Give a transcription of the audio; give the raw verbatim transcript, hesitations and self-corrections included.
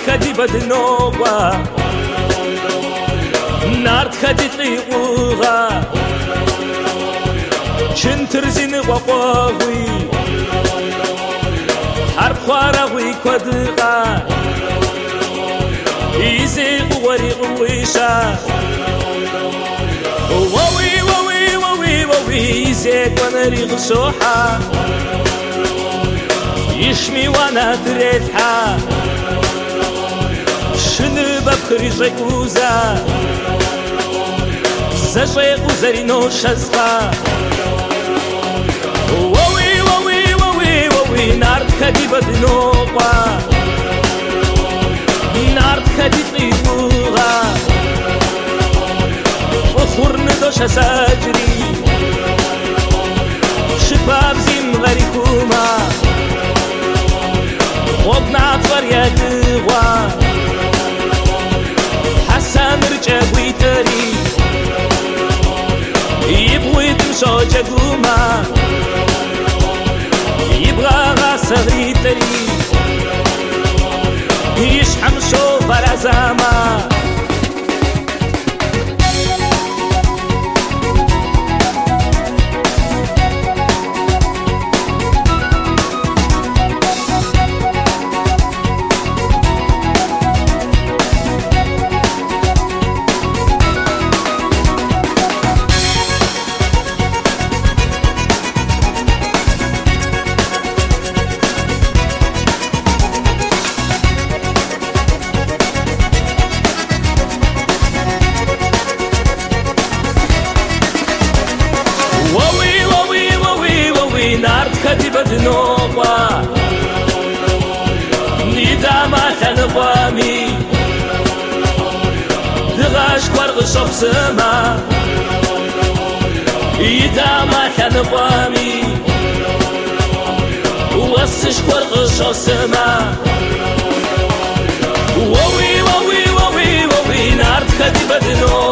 خدي بدنوبا نارد خدي طيقوغا شنترزين وقوغي حرب خواراغي كودغا إيزي غوري غويشا ووي ووي ووي ووي إيزي ونري غشوحا يشمي وانا دريتحا شنو ببخري جيكوزا زجي غوزري نوشزخا ووي ووي ووي ووي نارد خدي بدنوبا نارد خدي طيبوغا وخورن دوش ساجري شباب زيم غريكوما غضنا طفر يدغوا حسن رجبوي تري يبغي تمشو جقوما يبغى غاسغري تري يشحم شو فرزاما نارد خدي بدنوبا نيدا ما تنقوامي دغاش ورغ شوف سما يدا ما تنقوامي وسش ورغ شوف سما ووي ووي ووي ووي نارد خدي بدنوبا